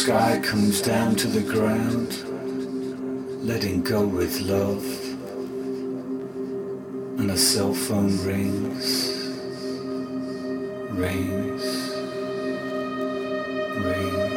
sky comes down to the ground, letting go with love, and a cell phone rings, rings, rings.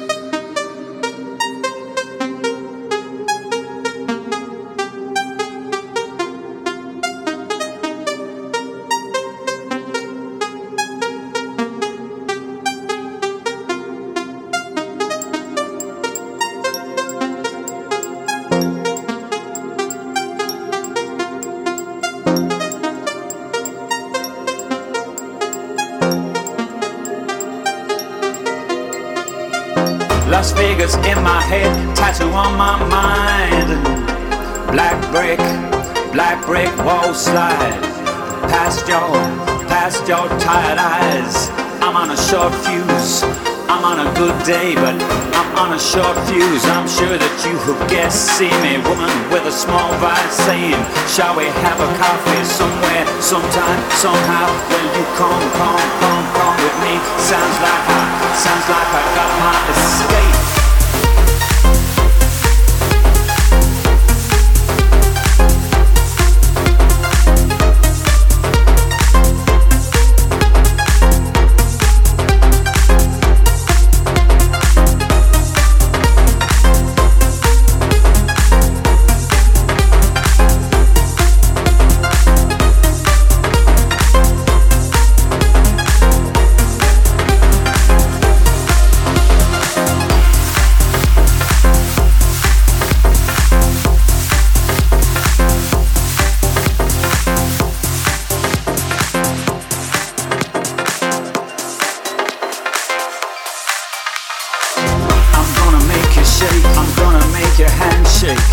Las Vegas in my head, tattoo on my mind. Black brick wall slide. Past your tired eyes. I'm on a short fuse. I'm on a good day, but I'm on a short fuse. I'm sure that you have guessed. See me, woman with a small vice, saying, shall we have a coffee somewhere, sometime, somehow? Will you come with me? Sounds like I got my escape. I'm gonna make your hand shake.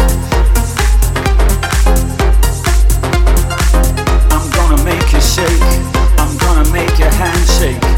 I'm gonna make you shake. I'm gonna make your hand shake.